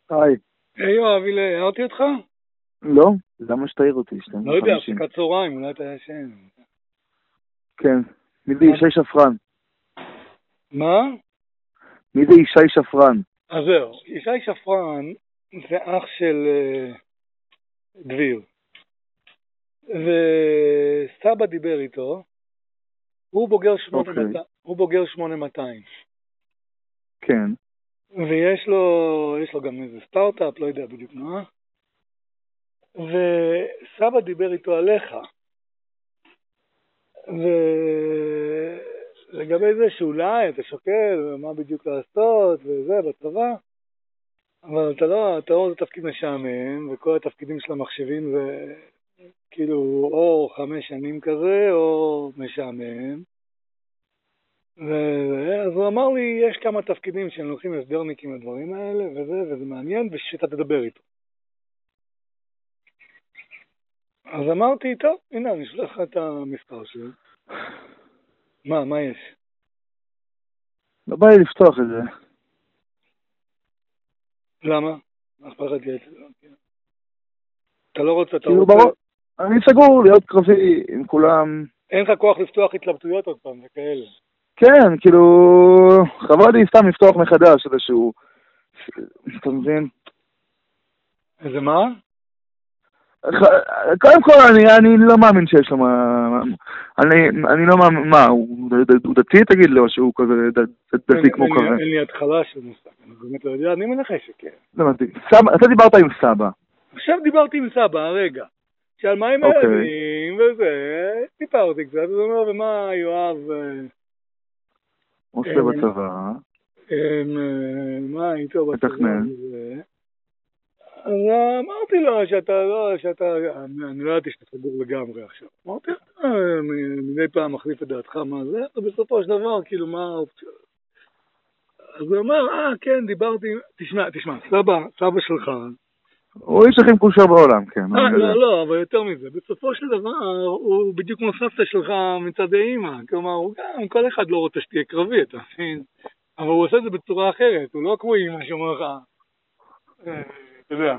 היי. היי יואב, הערתי אותך? לא? למה שתעיר אותי? לא יודע, הפסקת צהריים, אולי אתה ישן. כן. מי זה ישי שפרן? מה? מי זה ישי שפרן? אז זהו, ישי שפרן זה אח של דביר. וסבא דיבר איתו, הוא בוגר 8200. כן. ויש לו גם איזה סטארט-אפ, לא יודע בדיוק מה. וסבא דיבר איתו עליך. ולגבי זה שאולי אתה שוקל מה בדיוק לעשות וזה בצבא, אבל אתה לא זה תפקיד משעמם, וכל התפקידים של המחשבים זה כאילו או 5 שנים כזה או משעמם. אז הוא אמר לי, יש כמה תפקידים שהם לוקחים הסדרניקים לדברים האלה וזה מעניין, ושאתה תדבר איתו. אז אמרתי, טוב, הנה, אני אשלח לך את המספר שלי. מה יש? לא בא לי לפתוח את זה. למה? אתה לא רוצה, אתה כאילו רוצה... אני סגור להיות קרבי עם כולם. אין לך כוח לפתוח התלבטויות עוד פעם, וכאלה. כן, כאילו, חבל לי סתם לפתוח מחדש איזשהו, אתה מבין? איזה מה? קודם כל, אני לא מאמין שיש לו מה... אני לא מאמין... מה, הוא דתי תגיד לו שהוא כזה דתי כמו כזה? אין לי התחלה של מושג, אני באמת לא יודע, אני מנחש שכן. לא הבנתי. אתה דיברת עם סבא. עכשיו דיברתי עם סבא, הרגע. שעל מה עם הילדים וזה, סיפרתי קצת, אז הוא אומר, ומה יואב... עושה בצבא. מה איתו בצבא מתכנן. וזה. אז אמרתי לו אני לא ידעתי שאתה סגור לגמרי עכשיו. אמרתי, מדי פעם מחליף את דעתך מה זה, ובסופו של דבר, כאילו, מה האופציה? אז הוא אומר, כן, דיברתי, תשמע, סבא שלך. הוא איש הכי מקושר בעולם, כן. לא, אבל יותר מזה. בסופו של דבר, הוא בדיוק כמו סבתא שלך מצד האמא. כלומר, הוא גם, כל אחד לא רוצה שתהיה קרבי, אתה מבין? אבל הוא עושה את זה בצורה אחרת, הוא לא כמו אמא שאומר לך, אתה יודע,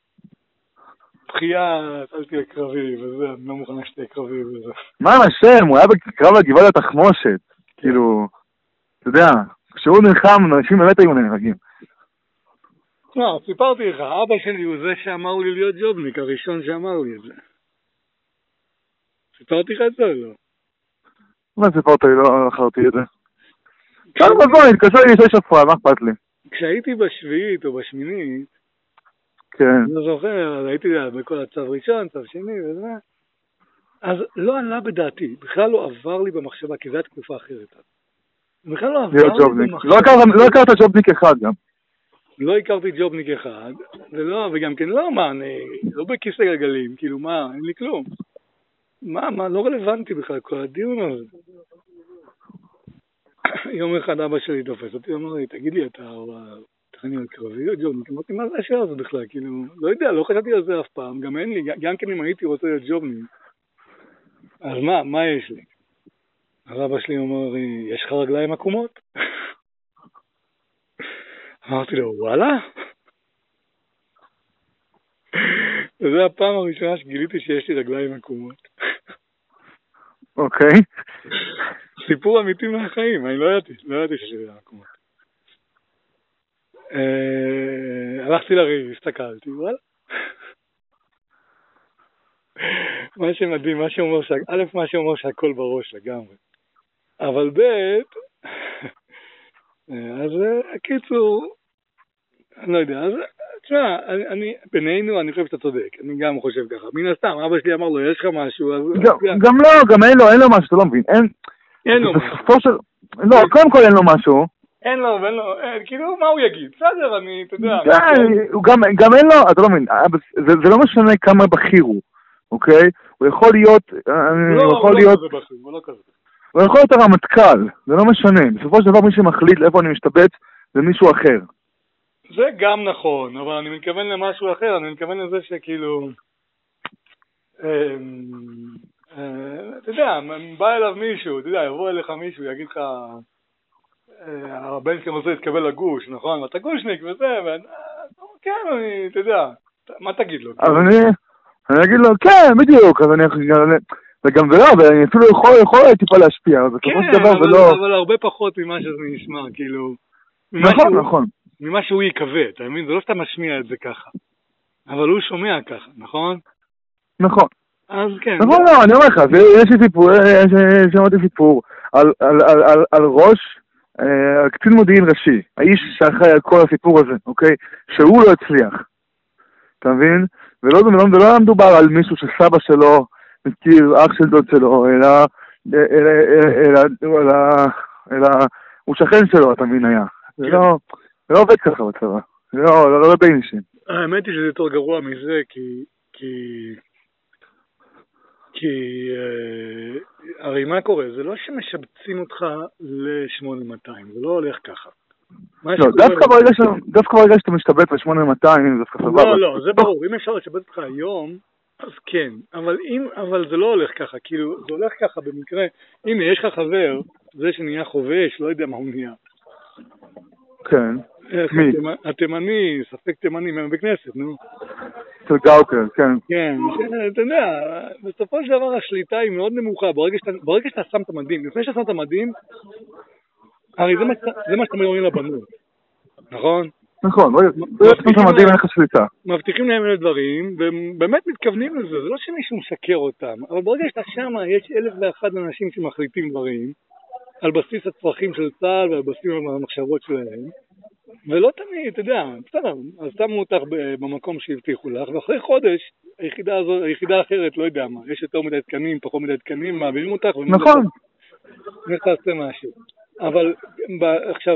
בחייה, אל תהיה קרבי, וזה, אני לא מוכנה שתהיה קרבי, וזה. מה השם? הוא היה בקרב על גבעת התחמושת. כאילו, אתה יודע, כשהוא נלחם, אנשים באמת היו נהרגים. לא, סיפרתי לך, אבא שלי הוא זה שאמר לי להיות ג'ובניק, הראשון שאמר לי את זה. סיפרתי לך את זה או לא? מה סיפרת לי? לא אחרתי את זה. כמה בוא, התקשר לי ישי שפרן, מה אכפת לי? כשהייתי בשביעית או בשמינית, כן. אני לא זוכר, אז הייתי בכל הצו ראשון, צו שני וזה, אז לא עלה בדעתי, בכלל לא עבר לי במחשבה, כי זו הייתה תקופה אחרת. בכלל לא עבר לי במחשבה. לא הכרת ג'ובניק אחד גם. לא הכרתי ג'ובניק אחד, וגם כן לא, אני לא בכיסא גלגלים, כאילו מה, אין לי כלום. מה, לא רלוונטי בכלל, כל הדיון הזה. יום אחד אבא שלי תופס אותי, אמר לי, תגיד לי, אתה תכני על קרבי או ג'ובניק? אמרתי, מה זה השאלה הזאת בכלל? כאילו, לא יודע, לא חשבתי על זה אף פעם, גם אין לי, גם כן אם הייתי רוצה להיות ג'ובניק. אז מה יש לי? אז אבא שלי אומר לי, יש לך רגליים עקומות? אמרתי לו, וואלה? וזו הפעם הראשונה שגיליתי שיש לי רגליים עקומות. אוקיי. סיפור אמיתי מהחיים, אני לא ידעתי שיש לי רגליים עקומות. הלכתי לריב, הסתכלתי, וואלה. מה שמדהים, מה שאומר שהכל בראש לגמרי. אבל אז הקיצור, אני לא יודע, אז תשמע, בינינו אני חושב שאתה צודק, אני גם חושב ככה, מן הסתם, אבא שלי אמר לו, יש לך משהו, אז... גם אין לו משהו, אתה לא מבין, אין לו משהו. לא, קודם כל אין לו משהו. אין לו, כאילו, מה הוא יגיד? בסדר, אתה יודע. גם אין לו, אתה לא מבין, זה לא משנה כמה בכיר הוא, אוקיי? הוא יכול להיות, הוא יכול להיות הרמטכ"ל, זה לא משנה, בסופו של דבר מי שמחליט לאיפה אני משתבץ זה מישהו אחר. זה גם נכון, אבל אני מתכוון למשהו אחר, אני מתכוון לזה שכאילו, אתה יודע, בא אליו מישהו, אתה יודע, יבוא אליך מישהו, יגיד לך, הבן שלכם רוצה להתקבל לגוש, נכון? אתה גושניק וזה, כן, אתה יודע, מה תגיד לו? אז אני אגיד לו, כן, בדיוק, אז אני וגם זה לא, ואני אפילו יכול טיפה להשפיע, אבל בסופו של דבר זה לא... אבל הרבה פחות ממה שזה נשמע, כאילו... נכון. ממה שהוא יקווה, אתה מבין? זה לא שאתה משמיע את זה ככה. אבל הוא שומע ככה, נכון? נכון. אז כן. נכון, לא, אני אומר לך, יש לי סיפור, שמעתי סיפור על ראש, קצין מודיעין ראשי, האיש שאחראי על כל הסיפור הזה, אוקיי? שהוא לא הצליח. אתה מבין? ולא מדובר על מישהו שסבא שלו מכיר, אח של דוד שלו, אלא הוא שכן שלו, אתה מבין, היה. זה לא עובד ככה בצבא. זה לא בין אישים. האמת היא שזה יותר גרוע מזה, כי הרי מה קורה? זה לא שמשבצים אותך ל-8200, זה לא הולך ככה. לא, דווקא ברגע שאתה משתבץ ל-8200, זה סבבה. לא, זה ברור. אם אפשר לשבץ אותך היום, אז כן. אבל זה לא הולך ככה. כאילו, זה הולך ככה במקרה. הנה, יש לך חבר, זה שנהיה חובש, לא יודע מה הוא נהיה. כן. מי? התימני, ספק תימני, בכנסת, נו. של גאוקר, כן. כן, אתה יודע, בסופו של דבר השליטה היא מאוד נמוכה. ברגע שאתה שם את המדים, לפני שאתה שם את המדים, הרי זה מה שאתם אומרים לבנות, נכון? נכון, ברגע שאתה שם את המדים אין לך שליטה. מבטיחים להם אלה דברים, והם באמת מתכוונים לזה, זה לא שמישהו משקר אותם, אבל ברגע שאתה שם, יש 1,001 אנשים שמחליטים דברים, על בסיס הצרכים של צה"ל ועל בסיס המחשבות שלהם, ולא תמיד, אתה יודע, בסדר, אז שמו אותך במקום שהבטיחו לך, ואחרי חודש, היחידה אחרת, לא יודע מה, יש יותר מדי תקנים, פחות מדי תקנים, מעבירים אותך, נכון. איך תעשה משהו. אבל עכשיו,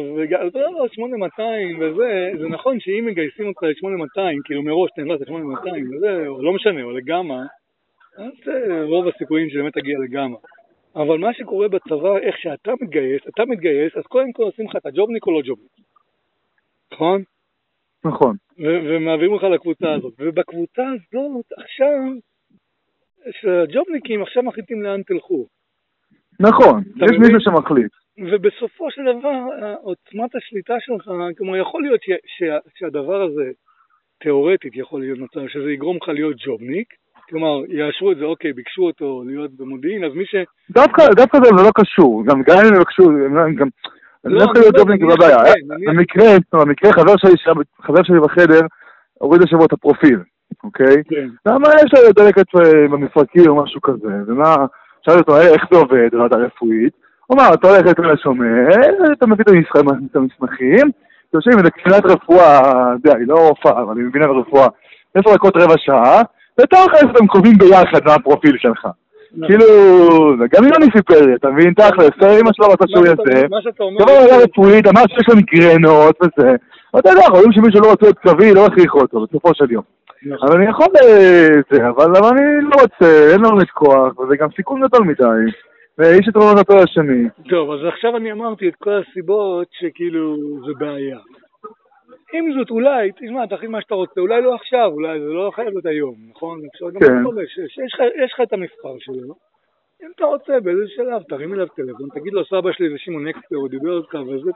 8200 וזה, זה נכון שאם מגייסים אותך ל-8200, כאילו מראש תנבס ל-8200 וזה, לא משנה, או לגמא, אז רוב הסיכויים שבאמת תגיע לגמא. אבל מה שקורה בצבא, איך שאתה מתגייס, אז קודם כל עושים לך את הג'ובניק או לא ג'ובניק. נכון? נכון. ומעבירים לך לקבוצה הזאת. ובקבוצה הזאת, עכשיו, שהג'ובניקים עכשיו מחליטים לאן תלכו. נכון, יש מישהו שמחליט. ובסופו של דבר, עוצמת השליטה שלך, כלומר, יכול להיות שהדבר הזה, תיאורטית יכול להיות מצב, שזה יגרום לך להיות ג'ובניק, כלומר, יאשרו את זה, אוקיי, ביקשו אותו להיות במודיעין, אז מי ש... דווקא זה לא קשור, גם אם הם ביקשו, גם... אני לא יכול להיות ג'ובניק בבעיה. במקרה, חבר שלי בחדר, הוריד לשבוע את הפרופיל, אוקיי? למה יש לו דלקת במפרקים או משהו כזה, ומה... שאלתי אותו, איך זה עובד, רעדה רפואית? הוא אמר, אתה הולך לתל השומר, אתה מביא את המסמכים, אתה יושב עם איזה קצינת רפואה, היא לא רופאה, אבל היא מבינה ברפואה, 10 דקות רבע שעה, ואתה הולך אתם קובעים ביחד מהפרופיל שלך. כאילו, גם אם אני סיפר, אתה מבין, תכל'ס, אמא שלו רצה שהוא יעשה, תבוא רעדה רפואית, אמר שיש לו מיגרנות וזה, ואתה יודע, רואים שמישהו לא רוצה להיות קרבי, לא הכריח אותו, בסופו של יום. אבל אני יכול לזה, אבל אני לא רוצה, אין לנו כוח, וזה גם סיכון גדול מדי, ויש את רוב התואר השני. טוב, אז עכשיו אני אמרתי את כל הסיבות שכאילו זה בעיה. אם זאת אולי, תשמע, תכין מה שאתה רוצה, אולי לא עכשיו, אולי זה לא חייב להיות היום, נכון? כן. יש לך את המספר שלו, אם אתה רוצה באיזה שלב, תרים אליו טלפון, תגיד לו, סבא שלי זה שמעון אקספר, הוא דיבר אותך, וזה,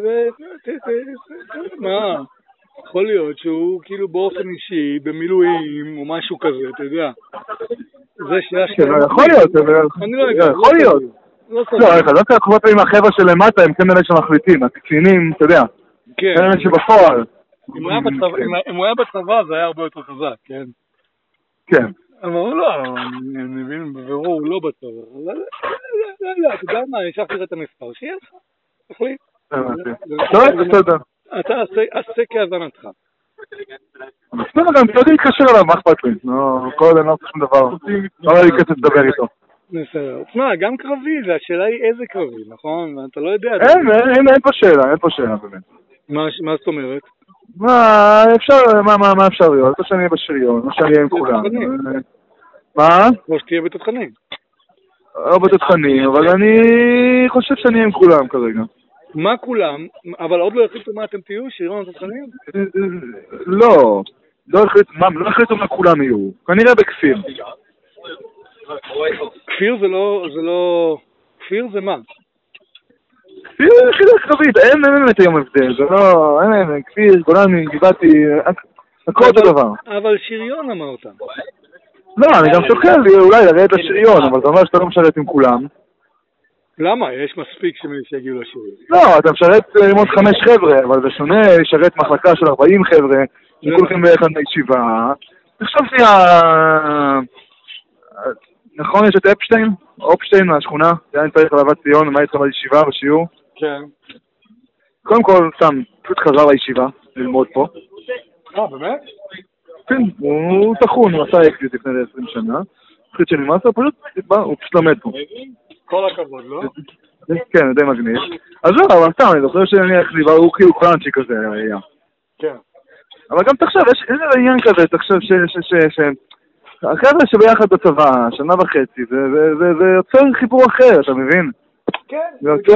מה? יכול להיות שהוא כאילו באופן אישי, במילואים, או משהו כזה, אתה יודע. זה שיש... יכול להיות, אני לא יודע. יכול להיות. לא, לא צריך לחוות עם החבר'ה שלמטה, הם כן אלה שמחליטים, הקצינים, אתה יודע. כן. אלה שבפועל. אם הוא היה בצבא, זה היה הרבה יותר חזק, כן? כן. אבל הוא לא, אני מבין, בבירור הוא לא בצבא. לא, אתה יודע מה, אני אשכתי לך את המספר, שיהיה לך, תחליט. לא, בסדר. אתה עשה כהבנתך. בסדר, גם אתה יודע להתקשר עליו, מה אכפת לי? כל עוד אני לא עושה שום דבר. לא היה לי כסף לדבר איתו. בסדר. תשמע, גם קרבי, והשאלה היא איזה קרבי, נכון? ואתה לא יודע... אין פה שאלה באמת. מה זאת אומרת? מה אפשר להיות? או שאני אהיה בשריון, או שאני אהיה עם כולם. מה? או שתהיה בתותחנים. לא בתותחנים, אבל אני חושב שאני אהיה עם כולם כרגע. מה כולם? אבל עוד לא החליטו מה אתם תהיו? שריון בתותחנים? לא החליטו מה כולם יהיו. כנראה בכפיר. כפיר זה לא... כפיר זה מה? כפיר זה יחידה קרבית, אין באמת היום הבדל, זה לא... אין, כפיר, גולני, גבעתי... הכל אותו דבר. אבל שריון אמרת. לא, אני גם שוקל אולי לרדת לשריון, אבל זה אומר שאתה לא משרת עם כולם. למה? יש מספיק שיגיעו לשריון. לא, אתה משרת עם עוד 5 חבר'ה, אבל זה שונה, לשרת מחלקה של 40 חבר'ה, שכולכם ביחד בישיבה. אני חושב נכון, יש את אופשטיין מהשכונה, זה אני צריך לעבוד ציון, מה איתך בישיבה, בשיעור? כן. קודם כל, סתם, פשוט חזר לישיבה, ללמוד פה. באמת? כן, הוא תחון, הוא עשה אקזיט לפני 20 שנה. פשוט שנמאס, הוא פשוט למד פה. כל הכבוד, לא? כן, זה די מגניב. אז לא, אבל סתם, אני זוכר שאני אחזיבה, הוא כאילו קראנצ'י כזה היה. כן. אבל גם תחשב, יש איזה עניין כזה, תחשב החבר'ה שביחד בצבא, 1.5 שנה, זה יוצר חיבור אחר, אתה מבין? כן, זה יוצר...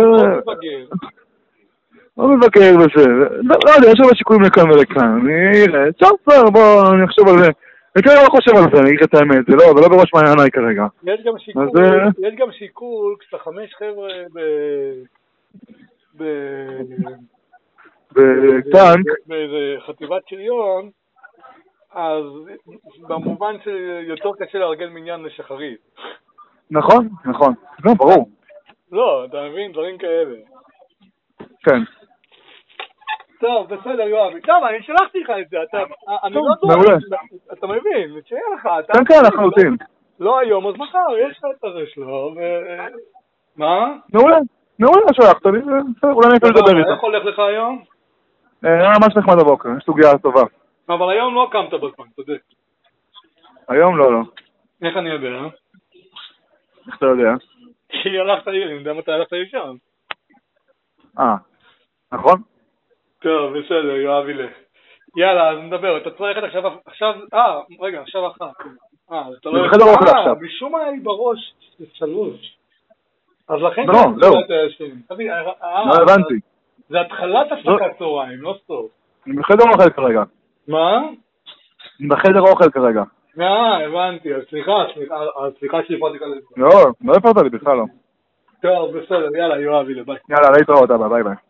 לא מבקר בזה, לא יודע, יש הרבה שיקולים לכאן ולכאן, אני אראה, בוא, אני אחשוב על זה. אני כרגע לא חושב על זה, אני אגיד את האמת, זה לא בראש מעייניי כרגע. יש גם שיקול, כשאתה 5 חבר'ה בטנק, באיזה חטיבת שריון, אז במובן שיותר קשה לארגן מניין לשחרית. נכון, לא, ברור. לא, אתה מבין, דברים כאלה. כן. טוב, בסדר, יואבי. טוב, אני שלחתי לך את זה, אני לא מעולה. אתה מבין, שיהיה לך. כן, אנחנו רוצים. לא היום, אז מחר, יש לך את זה שלו, מה? מעולה, שלחת לי, אולי אני יכול לדבר איתו. איך הולך לך היום? ממש נחמד הבוקר, יש סוגיה טובה. אבל היום לא קמת בזמן, אתה יודע. היום לא. איך אני יודע? איך אתה יודע? כי הלכת לי, אני יודע מתי הלכת לי שם. נכון? טוב, בסדר, יואבי לך. יאללה, אז נדבר, אתה צריך עכשיו, רגע, עכשיו אחת. אתה לא בחדר אוכל עכשיו. משום מה היה לי בראש 3. אז לכן... לא הבנתי. זה התחלת הפסקת צהריים, לא סוף. אני בחדר אוכל כרגע. מה? אני בחדר אוכל כרגע. הבנתי, אז סליחה שהפרעתי כזה. לא הפרעת לי בכלל לא. טוב, בסדר, יאללה, יואבי, ביי. יאללה, להתראות, ביי ביי.